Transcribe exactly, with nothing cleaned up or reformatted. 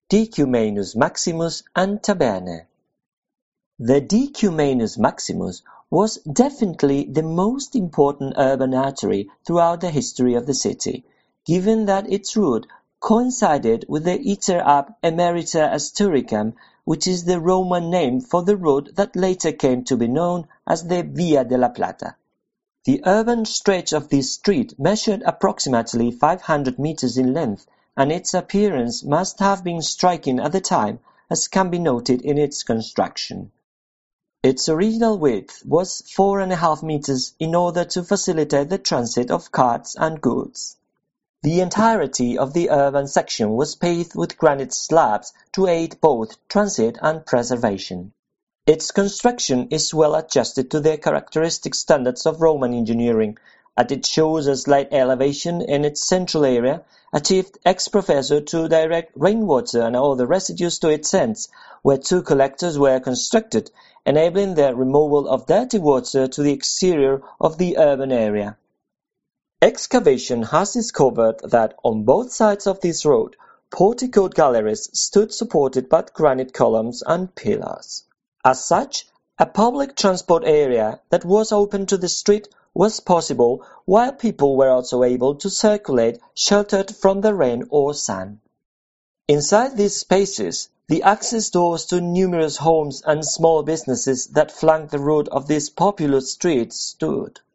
Decumanus Maximus and Taberne. The Decumanus Maximus was definitely the most important urban artery throughout the history of the city, given that its route coincided with the Iter ab Emerita Asturicam, which is the Roman name for the road that later came to be known as the Via della Plata. The urban stretch of this street measured approximately five hundred meters in length, and its appearance must have been striking at the time, as can be noted in its construction. Its original width was four and a half meters in order to facilitate the transit of carts and goods. The entirety of the urban section was paved with granite slabs to aid both transit and preservation. Its construction is well adjusted to the characteristic standards of Roman engineering, as it shows a slight elevation in its central area, achieved ex professo to direct rainwater and other residues to its ends, where two collectors were constructed, enabling the removal of dirty water to the exterior of the urban area. Excavation has discovered that on both sides of this road, porticoed galleries stood supported by granite columns and pillars. As such, a public transport area that was open to the street was possible, while people were also able to circulate sheltered from the rain or sun. Inside these spaces, the access doors to numerous homes and small businesses that flanked the route of this populous street stood.